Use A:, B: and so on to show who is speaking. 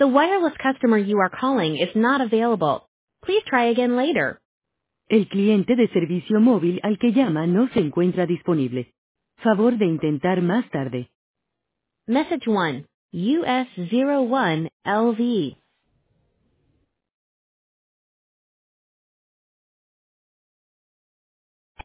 A: The wireless customer you are calling is not available. Please try again later.
B: El cliente de servicio móvil al que llama no se encuentra disponible. Favor de intentar más tarde.
A: Message 1, US01 LV.